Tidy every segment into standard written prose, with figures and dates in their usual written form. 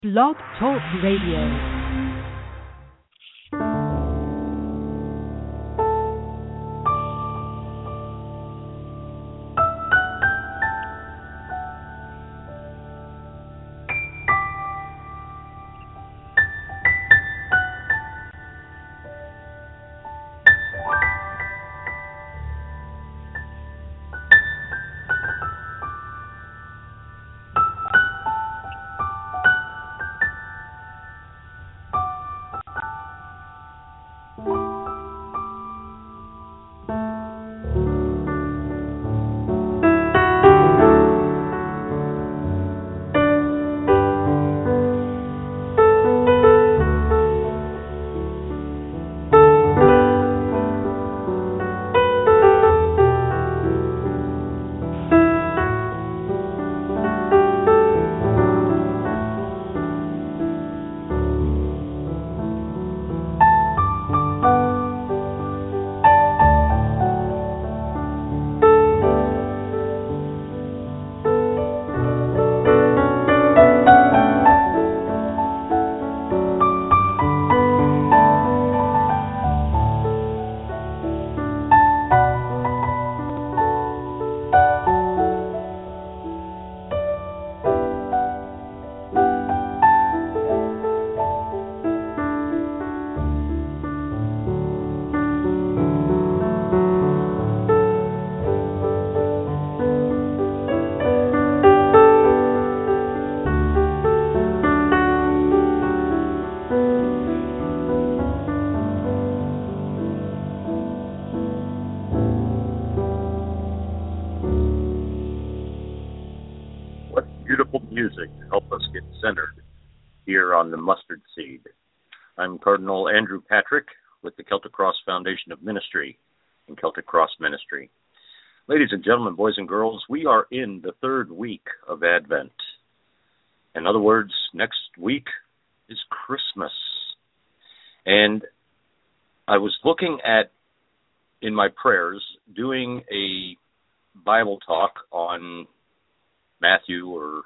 Blog Talk Radio. On the Mustard Seed. I'm Cardinal Andrew Patrick with the Celtic Cross Foundation of Ministry and Celtic Cross Ministry. Ladies and gentlemen, boys and girls, we are in the third week of Advent. In other words, next week is Christmas. And I was looking at, in my prayers, doing a Bible talk on Matthew or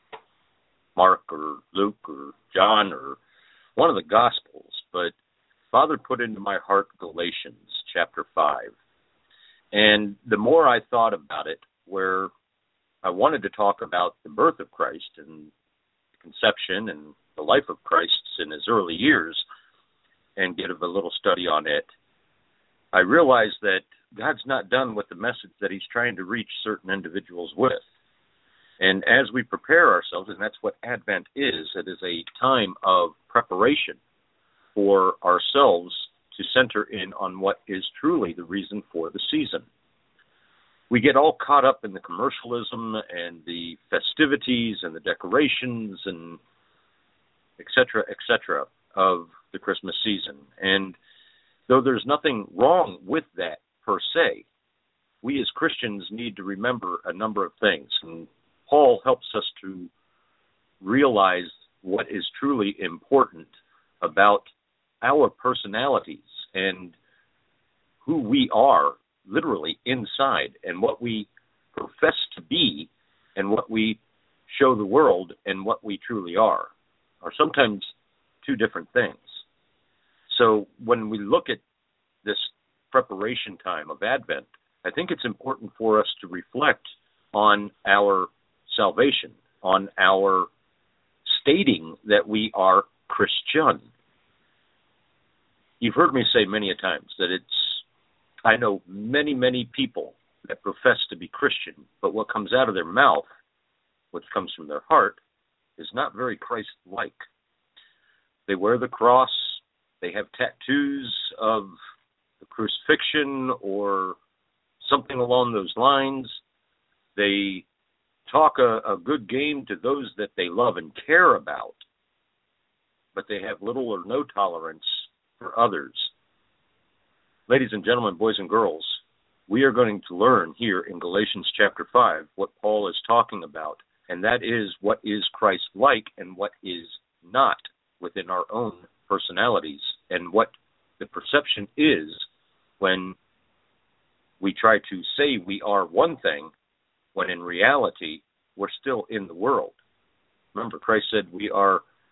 Mark or Luke or John or one of the Gospels, but Father put into my heart Galatians chapter 5. And the more I thought about it, where I wanted to talk about the birth of Christ and the conception and the life of Christ in his early years and get a little study on it, I realized that God's not done with the message that he's trying to reach certain individuals with. And as we prepare ourselves, and that's what Advent is, it is a time of preparation for ourselves to center in on what is truly the reason for the season. We get all caught up in the commercialism and the festivities and the decorations and et cetera, of the Christmas season. And though there's nothing wrong with that per se, we as Christians need to remember a number of things. And Paul helps us to realize what is truly important about our personalities and who we are literally inside and what we profess to be and what we show the world and what we truly are sometimes two different things. So when we look at this preparation time of Advent, I think it's important for us to reflect on our salvation, on our stating that we are Christian. You've heard me say many a times that I know many, many people that profess to be Christian, but what comes out of their mouth, what comes from their heart, is not very Christ-like. They wear the cross, they have tattoos of the crucifixion or something along those lines. They talk a good game to those that they love and care about, but they have little or no tolerance for others. Ladies and gentlemen, boys and girls, we are going to learn here in Galatians chapter 5 what Paul is talking about, and that is what is Christ-like and what is not within our own personalities, and what the perception is when we try to say we are one thing when in reality we're still in the world. Remember, Christ said we are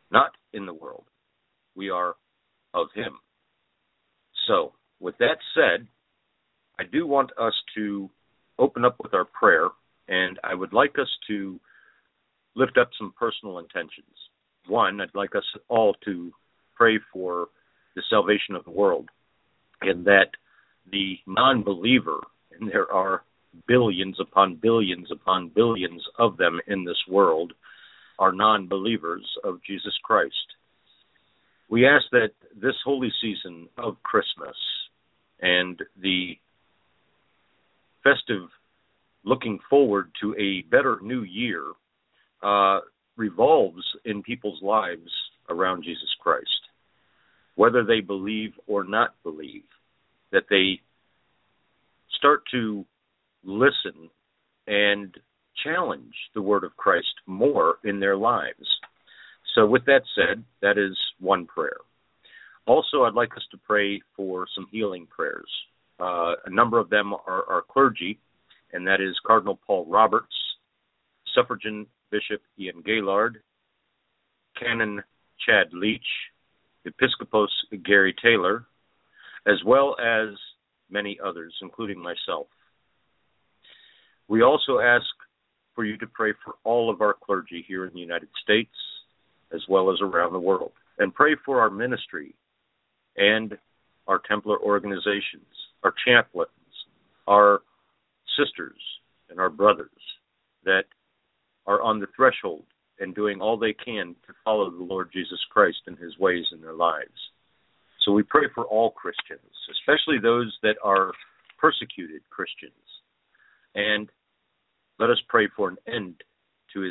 not in the world. We are of him. So, with that said, I do want us to open up with our prayer, and I would like us to lift up some personal intentions. One, I'd like us all to pray for the salvation of the world, and that the non-believer, and there are billions upon billions upon billions of them in this world, are non-believers of Jesus Christ. We ask that this holy season of Christmas and the festive looking forward to a better new year revolves in people's lives around Jesus Christ. Whether they believe or not believe, that they start to listen and challenge the word of Christ more in their lives. So with that said, that is one prayer. Also, I'd like us to pray for some healing prayers. A number of them are our clergy, and that is Cardinal Paul Roberts, Suffragan Bishop Ian Gaylord, Canon Chad Leach, Episcopos Gary Taylor, as well as many others, including myself. We also ask for you to pray for all of our clergy here in the United States, as well as around the world, and pray for our ministry and our Templar organizations, our chaplains, our sisters and our brothers that are on the threshold and doing all they can to follow the Lord Jesus Christ and his ways in their lives. So we pray for all Christians, especially those that are persecuted Christians. And let us pray for an end to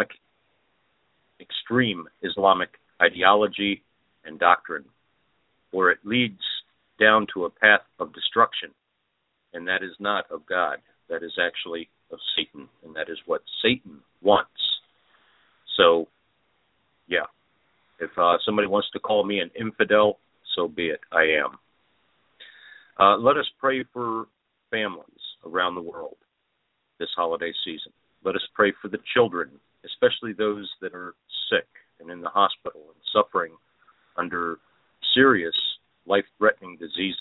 extreme Islamic ideology and doctrine, for it leads down to a path of destruction, and that is not of God. That is actually of Satan, and that is what Satan wants. So, yeah, if somebody wants to call me an infidel, so be it. I am. Let us pray for families around the world this holiday season. Let us pray for the children, especially those that are sick and in the hospital and suffering under serious life-threatening diseases.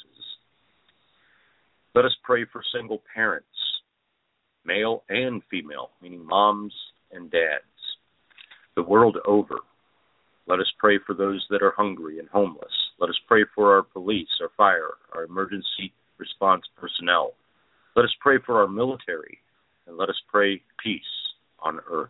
Let us pray for single parents, male and female, meaning moms and dads, the world over. Let us pray for those that are hungry and homeless. Let us pray for our police, our fire, our emergency response personnel. Let us pray for our military, and let us pray peace on earth.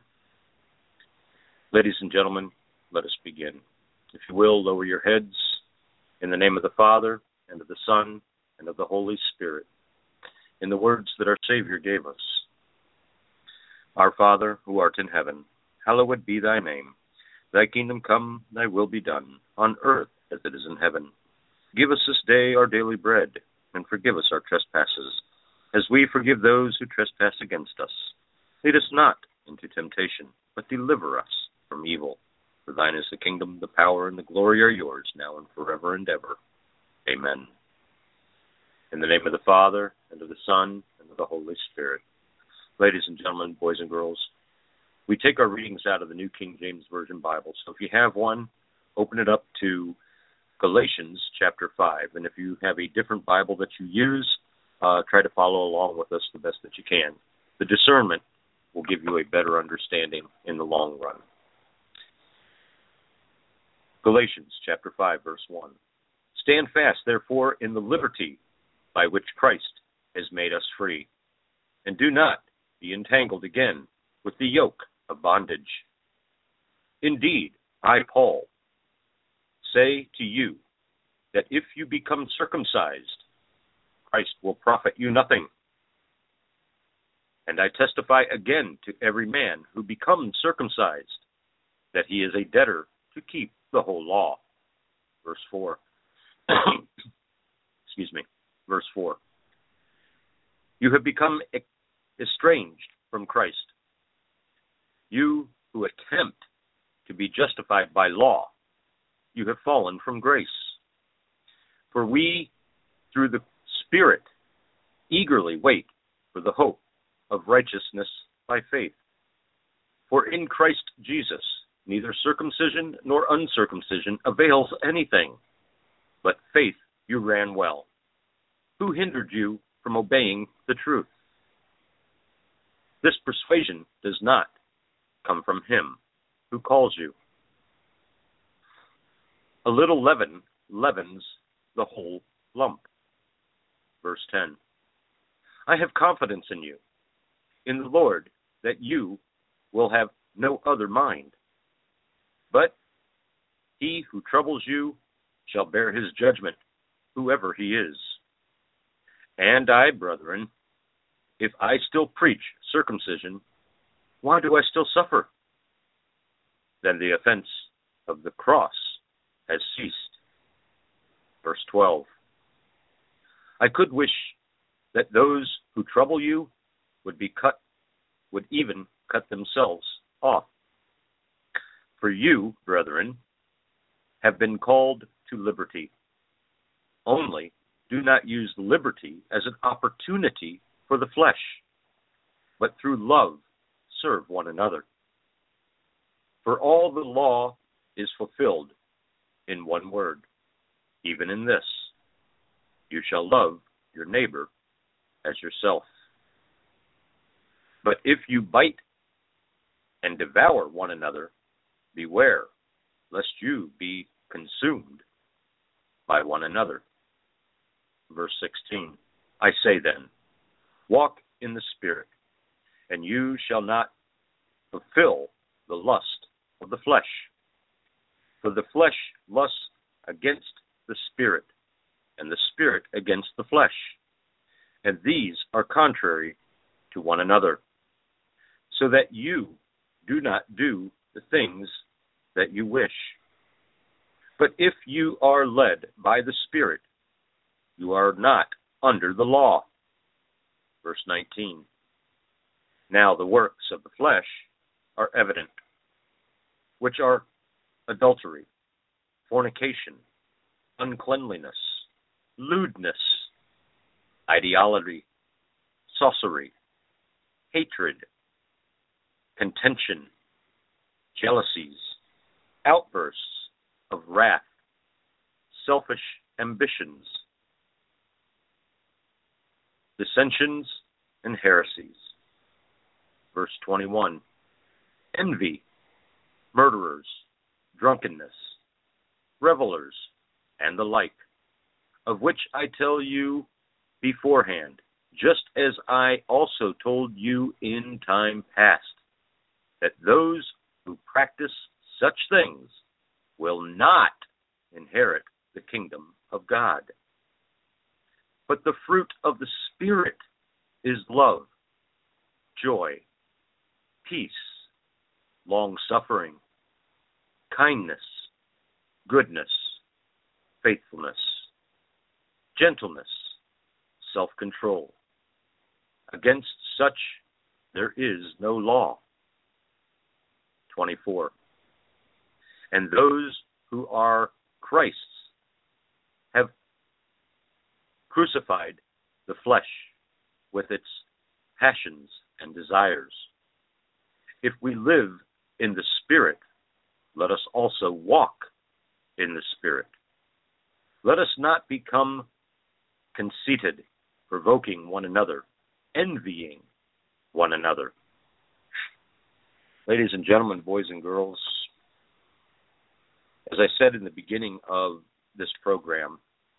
Ladies and gentlemen, let us begin. If you will, lower your heads in the name of the Father, and of the Son, and of the Holy Spirit, in the words that our Savior gave us. Our Father, who art in heaven, hallowed be thy name. Thy kingdom come, thy will be done, on earth as it is in heaven. Give us this day our daily bread, and forgive us our trespasses, as we forgive those who trespass against us. Lead us not into temptation, but deliver us from evil. For thine is the kingdom, the power, and the glory are yours, now and forever and ever. Amen. In the name of the Father, and of the Son, and of the Holy Spirit. Ladies and gentlemen, boys and girls, we take our readings out of the New King James Version Bible. So if you have one, open it up to Galatians chapter 5. And if you have a different Bible that you use, try to follow along with us the best that you can. The discernment will give you a better understanding in the long run. Galatians chapter 5, verse 1. Stand fast, therefore, in the liberty by which Christ has made us free, and do not be entangled again with the yoke of bondage. Indeed, I, Paul, say to you that if you become circumcised, Christ will profit you nothing. And I testify again to every man who becomes circumcised that he is a debtor to keep the whole law. Verse 4. Excuse me. Verse 4. You have become estranged from Christ. You who attempt to be justified by law, you have fallen from grace. For we, through the Spirit, eagerly wait for the hope of righteousness by faith. For in Christ Jesus, neither circumcision nor uncircumcision avails anything, but faith you ran well. Who hindered you from obeying the truth? This persuasion does not come from him who calls you. A little leaven leavens the whole lump. Verse 10. I have confidence in you, in the Lord, that you will have no other mind. But he who troubles you shall bear his judgment, whoever he is. And I, brethren, if I still preach circumcision, why do I still suffer? Then the offense of the cross has ceased. Verse 12. I could wish that those who trouble you would even cut themselves off. For you, brethren, have been called to liberty. Only do not use liberty as an opportunity for the flesh, but through love serve one another. For all the law is fulfilled in one word, even in this: you shall love your neighbor as yourself. But if you bite and devour one another, beware, lest you be consumed by one another. Verse 16, I say then, walk in the Spirit, and you shall not fulfill the lust of the flesh. For the flesh lusts against the Spirit, and the Spirit against the flesh. And these are contrary to one another, so that you do not do the things that you wish. But if you are led by the Spirit, you are not under the law. Verse 19. Now the works of the flesh are evident, which are adultery, fornication, uncleanliness, lewdness, ideology, sorcery, hatred, contention, jealousies, outbursts of wrath, selfish ambitions, dissensions, and heresies. Verse 21, envy, murderers, drunkenness, revelers, and the like, of which I tell you beforehand, just as I also told you in time past, that those who practice such things will not inherit the kingdom of God. But the fruit of the Spirit is love, joy, peace, long-suffering, kindness, goodness, faithfulness, gentleness, self-control. Against such there is no law. 24. And those who are Christ's have crucified the flesh with its passions and desires. If we live in the Spirit, let us also walk in the Spirit. Let us not become conceited, provoking one another, envying one another. Ladies and gentlemen, boys and girls, as I said in the beginning of this program,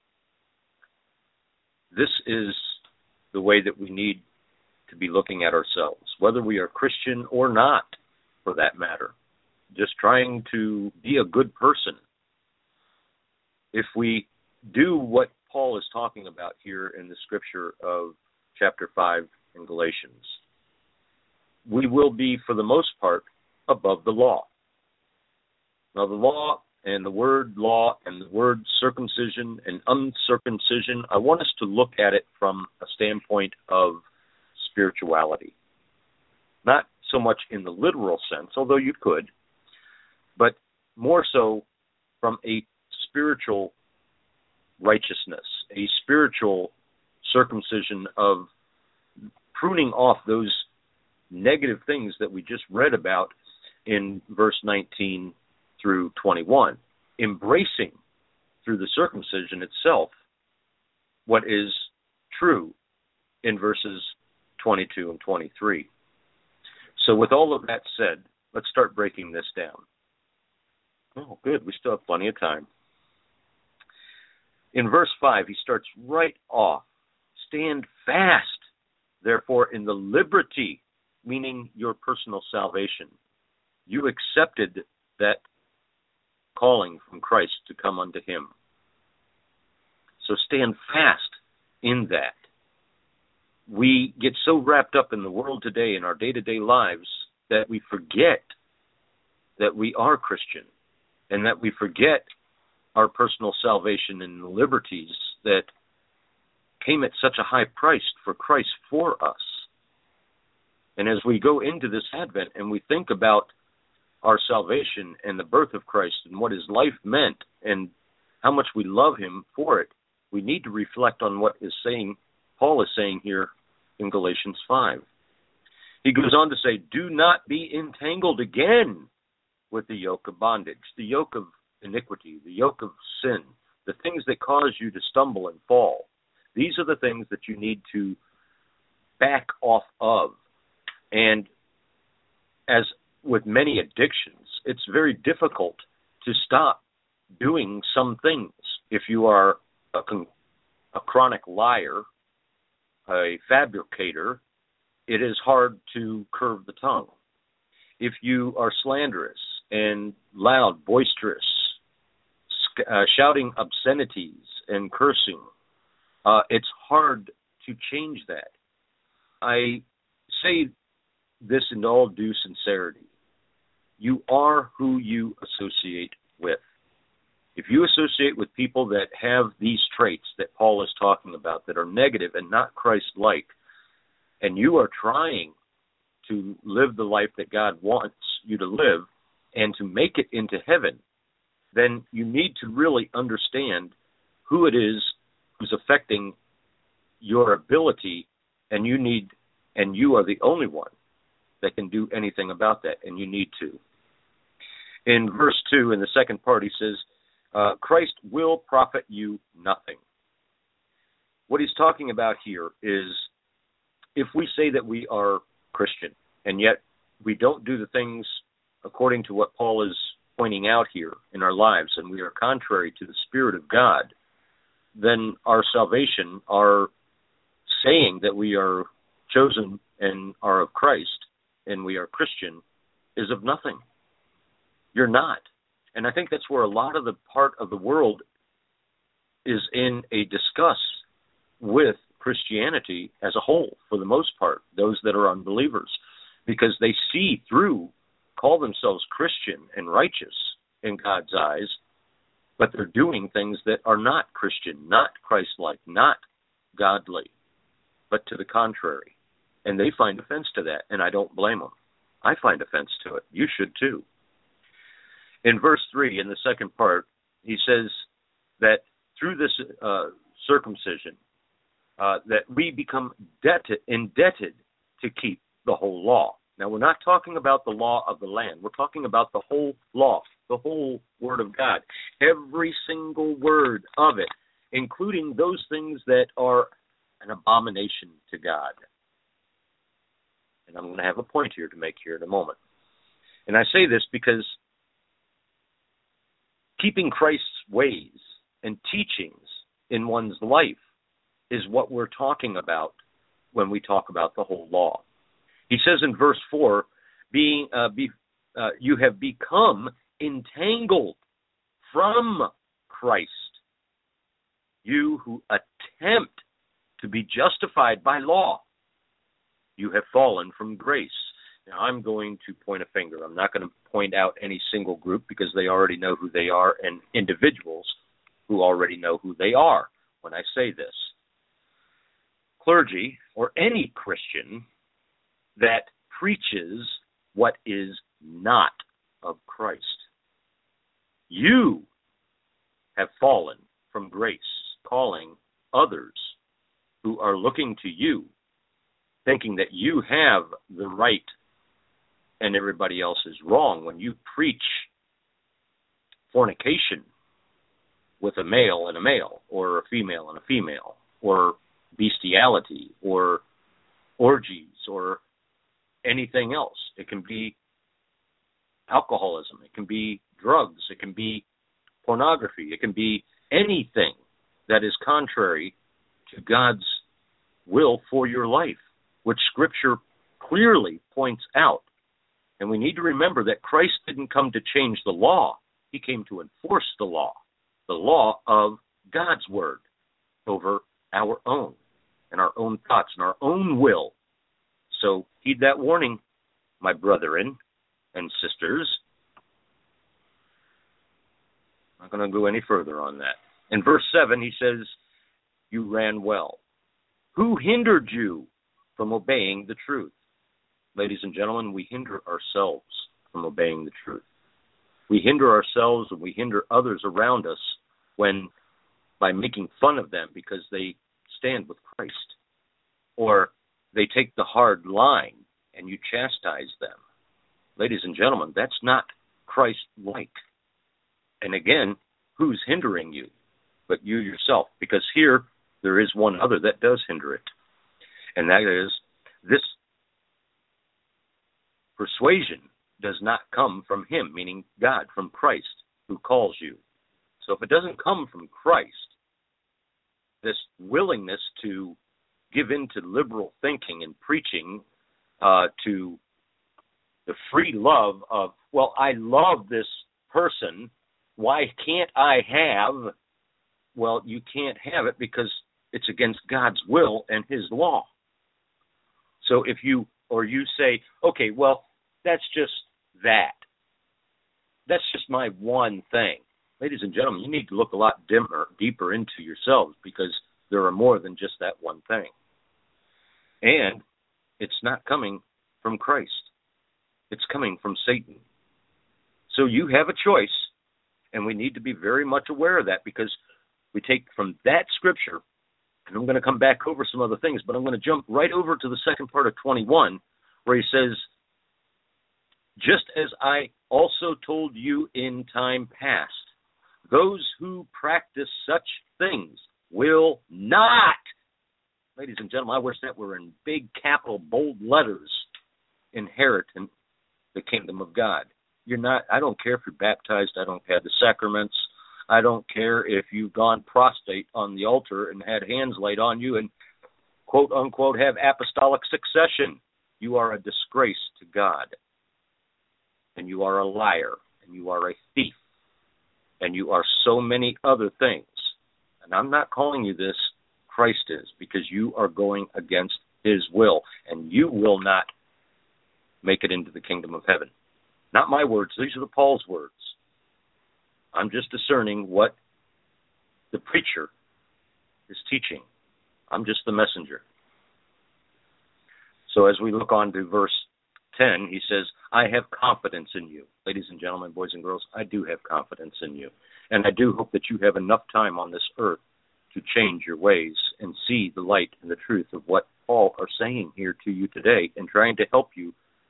this is the way that we need to be looking at ourselves, whether we are Christian or not, for that matter. Just trying to be a good person. If we do what Paul is talking about here in the scripture of chapter 5 in Galatians, we will be, for the most part, above the law. Now, the law and the word law and the word circumcision and uncircumcision, I want us to look at it from a standpoint of spirituality. Not so much in the literal sense, although you could, but more so from a spiritual righteousness, a spiritual circumcision of pruning off those negative things that we just read about in verse 19 through 21, embracing through the circumcision itself what is true in verses 22 and 23. So with all of that said, let's start breaking this down. Oh, good. We still have plenty of time. In verse 5, he starts right off. Stand fast, therefore, in the liberty, meaning your personal salvation. You accepted that calling from Christ to come unto him. So stand fast in that. We get so wrapped up in the world today, in our day-to-day lives, that we forget that we are Christian, and that we forget our personal salvation and the liberties that came at such a high price for Christ for us. And as we go into this Advent and we think about our salvation and the birth of Christ and what his life meant and how much we love him for it, we need to reflect on what Paul is saying here in Galatians 5. He goes on to say, do not be entangled again with the yoke of bondage, the yoke of iniquity, the yoke of sin, the things that cause you to stumble and fall. These are the things that you need to back off of. And as with many addictions, it's very difficult to stop doing some things. If you are a chronic liar, a fabricator, it is hard to curb the tongue. If you are slanderous and loud, boisterous, shouting obscenities and cursing, it's hard to change that. I say this in all due sincerity. You are who you associate with. If you associate with people that have these traits that Paul is talking about, that are negative and not Christ-like, and you are trying to live the life that God wants you to live and to make it into heaven, then you need to really understand who it is who's affecting your ability, and you are the only one that can do anything about that, and you need to. In verse 2, in the second part, he says, Christ will profit you nothing. What he's talking about here is, if we say that we are Christian, and yet we don't do the things according to what Paul is pointing out here in our lives, and we are contrary to the Spirit of God, then our salvation, our saying that we are chosen and are of Christ, and we are Christian, is of nothing. You're not. And I think that's where a lot of the part of the world is in a disgust with Christianity as a whole, for the most part, those that are unbelievers, because they see through, call themselves Christian and righteous in God's eyes, but they're doing things that are not Christian, not Christ-like, not godly, but to the contrary. And they find offense to that, and I don't blame them. I find offense to it. You should too. In verse 3, in the second part, he says that through this circumcision, that we become indebted to keep the whole law. Now, we're not talking about the law of the land. We're talking about the whole law, the whole Word of God. Every single word of it, including those things that are an abomination to God. And I'm going to have a point here to make here in a moment. And I say this because keeping Christ's ways and teachings in one's life is what we're talking about when we talk about the whole law. He says in verse 4, you have become entangled from Christ, you who attempt to be justified by law. You have fallen from grace. Now, I'm going to point a finger. I'm not going to point out any single group because they already know who they are, and individuals who already know who they are when I say this. Clergy, or any Christian that preaches what is not of Christ. You have fallen from grace, calling others who are looking to you, thinking that you have the right and everybody else is wrong. When you preach fornication with a male and a male, or a female and a female, or bestiality, or orgies, or anything else. It can be alcoholism, it can be drugs, it can be pornography, it can be anything that is contrary to God's will for your life, which Scripture clearly points out. And we need to remember that Christ didn't come to change the law. He came to enforce the law of God's word over our own and our own thoughts and our own will. So heed that warning, my brethren and sisters. I'm not going to go any further on that. In verse 7, he says, you ran well. Who hindered you from obeying the truth? Ladies and gentlemen, we hinder ourselves from obeying the truth. We hinder ourselves and we hinder others around us by making fun of them because they stand with Christ, or they take the hard line and you chastise them. Ladies and gentlemen, that's not Christ-like. And again, who's hindering you? But you yourself, because here there is one other that does hinder it, and that is this persuasion does not come from him, meaning God, from Christ, who calls you. So if it doesn't come from Christ, this willingness to give in to liberal thinking and preaching to the free love of, well, I love this person, why can't I have? Well, you can't have it because it's against God's will and his law. So if you say, okay, well, that's just that. That's just my one thing. Ladies and gentlemen, you need to look a lot deeper into yourselves, because there are more than just that one thing. And it's not coming from Christ. It's coming from Satan. So you have a choice, and we need to be very much aware of that, because we take from that scripture, and I'm going to come back over some other things, but I'm going to jump right over to the second part of 21, where he says, just as I also told you in time past, those who practice such things will not, ladies and gentlemen, I wish that were in big capital bold letters, inherit in the kingdom of God. You're not, I don't care if you're baptized, I don't have the sacraments, I don't care if you've gone prostate on the altar and had hands laid on you and quote unquote have apostolic succession. You are a disgrace to God. And you are a liar, and you are a thief, and you are so many other things. And I'm not calling you this, Christ is, because you are going against his will, and you will not make it into the kingdom of heaven. Not my words, these are the Paul's words. I'm just discerning what the preacher is teaching. I'm just the messenger. So as we look on to verse 10, he says, I have confidence in you. Ladies and gentlemen, boys and girls, I do have confidence in you. And I do hope that you have enough time on this earth to change your ways and see the light and the truth of what Paul are saying here to you today, and trying to help you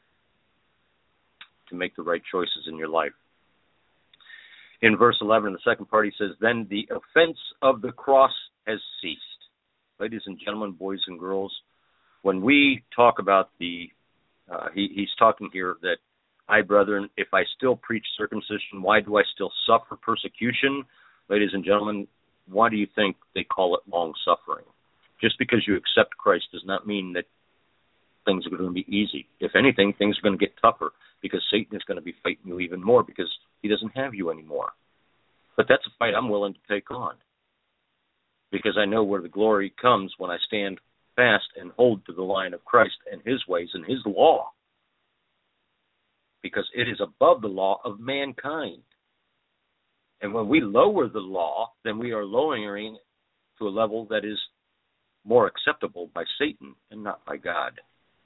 to make the right choices in your life. In verse 11, the second part, he says, then the offense of the cross has ceased. Ladies and gentlemen, boys and girls, when we talk about he's talking here that, I, brethren, if I still preach circumcision, why do I still suffer persecution? Ladies and gentlemen, why do you think they call it long-suffering? Just because you accept Christ does not mean that things are going to be easy. If anything, things are going to get tougher, because Satan is going to be fighting you even more, because he doesn't have you anymore. But that's a fight I'm willing to take on, because I know where the glory comes when I stand fast and hold to the line of Christ and his ways and his law, because it is above the law of mankind. And when we lower the law, then we are lowering it to a level that is more acceptable by Satan and not by God.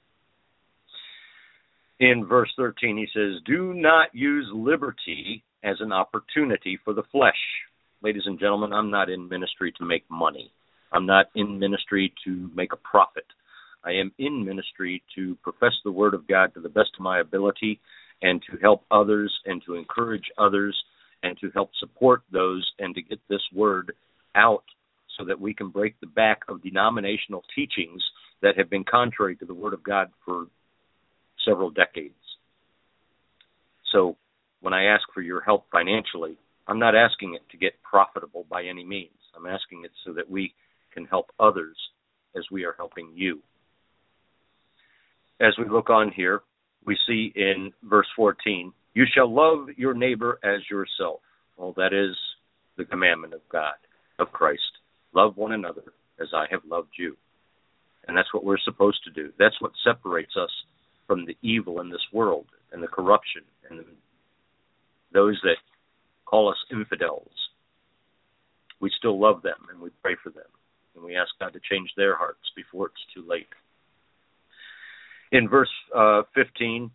In verse 13, he says, do not use liberty as an opportunity for the flesh. Ladies and gentlemen, I'm not in ministry to make money. I'm not in ministry to make a profit. I am in ministry to profess the Word of God to the best of my ability and to help others and to encourage others and to help support those and to get this Word out so that we can break the back of denominational teachings that have been contrary to the Word of God for several decades. So when I ask for your help financially, I'm not asking it to get profitable by any means. I'm asking it so that we can help others as we are helping you. As we look on here, we see in verse 14, you shall love your neighbor as yourself. Well, that is the commandment of God, of Christ. Love one another as I have loved you. And that's what we're supposed to do. That's what separates us from the evil in this world and the corruption and those that call us infidels. We still love them and we pray for them. And we ask God to change their hearts before it's too late. In verse 16,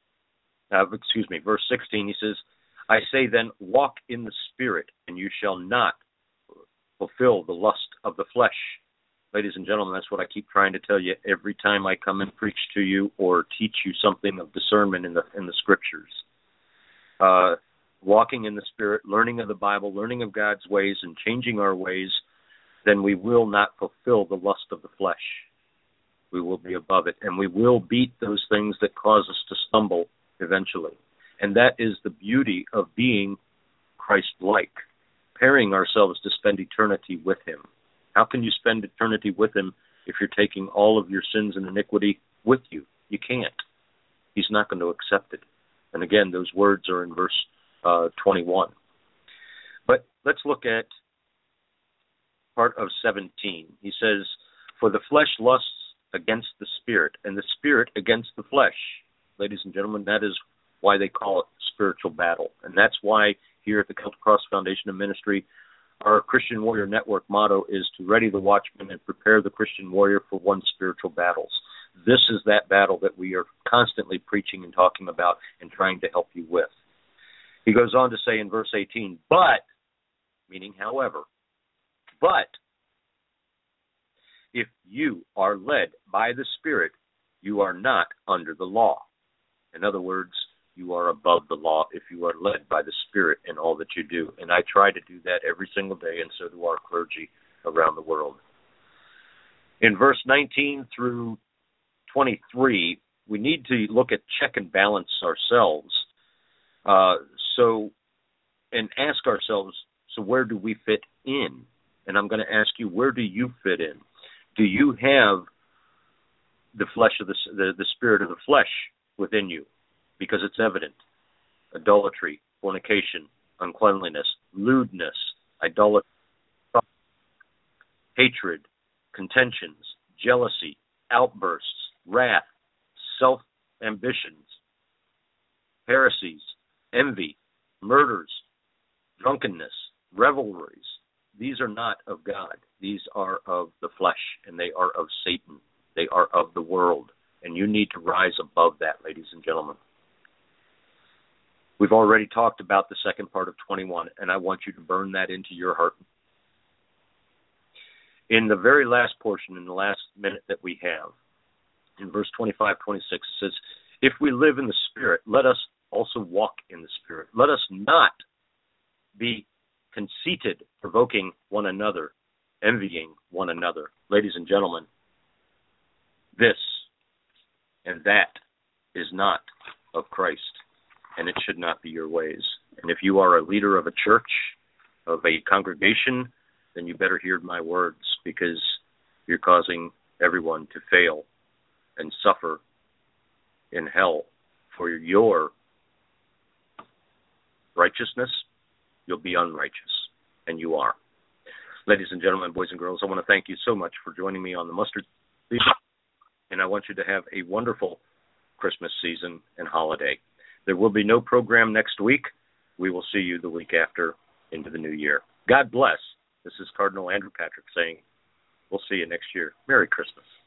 he says, I say then, walk in the Spirit, and you shall not fulfill the lust of the flesh. Ladies and gentlemen, that's what I keep trying to tell you every time I come and preach to you or teach you something of discernment in the Scriptures. Walking in the Spirit, learning of the Bible, learning of God's ways, and changing our ways, then we will not fulfill the lust of the flesh. We will be above it, and we will beat those things that cause us to stumble eventually. And that is the beauty of being Christ-like, preparing ourselves to spend eternity with Him. How can you spend eternity with Him if you're taking all of your sins and iniquity with you? You can't. He's not going to accept it. And again, those words are in verse 21. But let's look at part of 17. He says, for the flesh lusts against the Spirit, and the Spirit against the flesh. Ladies and gentlemen, that is why they call it spiritual battle. And that's why here at the Celtic Cross Foundation of Ministry, our Christian Warrior Network motto is to ready the watchman and prepare the Christian warrior for one's spiritual battles. This is that battle that we are constantly preaching and talking about and trying to help you with. He goes on to say in verse 18, but, meaning however, but if you are led by the Spirit, you are not under the law. In other words, you are above the law if you are led by the Spirit in all that you do. And I try to do that every single day, and so do our clergy around the world. In verse 19 through 23, we need to look at check and balance ourselves. And ask ourselves, so where do we fit in? And I'm going to ask you, where do you fit in? Do you have the flesh of the spirit of the flesh within you? Because it's evident. Idolatry, fornication, uncleanliness, lewdness, idolatry, hatred, contentions, jealousy, outbursts, wrath, self-ambitions, heresies, envy, murders, drunkenness, revelries. These are not of God. These are of the flesh, and they are of Satan. They are of the world, and you need to rise above that, ladies and gentlemen. We've already talked about the second part of 21, and I want you to burn that into your heart. In the very last portion, in the last minute that we have, in verse 25, 26, it says, if we live in the Spirit, let us also walk in the Spirit. Let us not be conceited, provoking one another, envying one another. Ladies and gentlemen, this and that is not of Christ, and it should not be your ways. And if you are a leader of a church, of a congregation, then you better hear my words, because you're causing everyone to fail and suffer in hell for your righteousness. You'll be unrighteous, and you are. Ladies and gentlemen, boys and girls, I want to thank you so much for joining me on the Mustard Seed, and I want you to have a wonderful Christmas season and holiday. There will be no program next week. We will see you the week after into the new year. God bless. This is Cardinal Andrew Patrick saying, we'll see you next year. Merry Christmas.